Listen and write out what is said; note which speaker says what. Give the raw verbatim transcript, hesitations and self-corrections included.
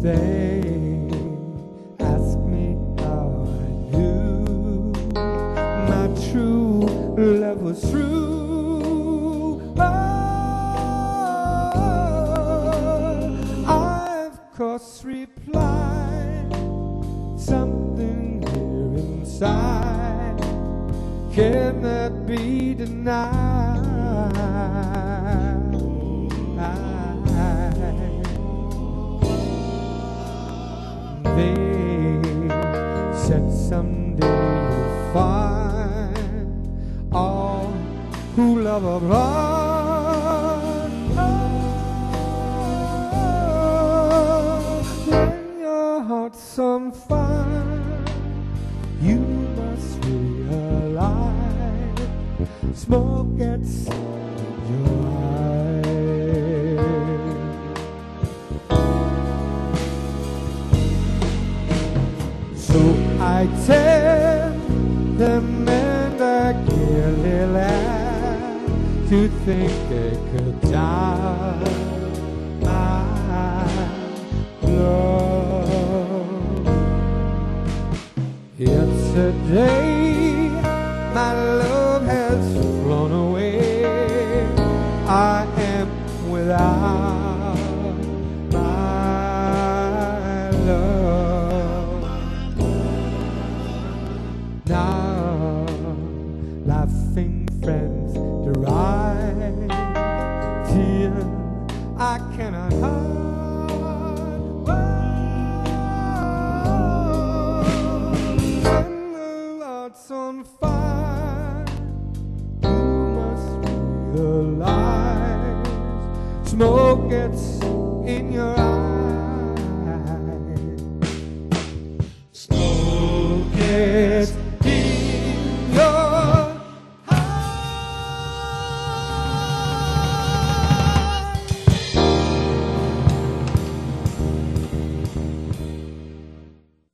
Speaker 1: They ask me how I knew my true love was true. Oh, I of course replied, something here inside cannot be denied. They said someday you'll find all who love abroad. Oh, when your heart's on fire, you must realize smoke gets in your eyes. So I tell them and I clearly laugh to think they could die my love. Yet today my love has flown away. I am without my love. Now laughing friends deride tears I cannot hide. When the Lord's on fire, you must realize smoke gets in your eyes.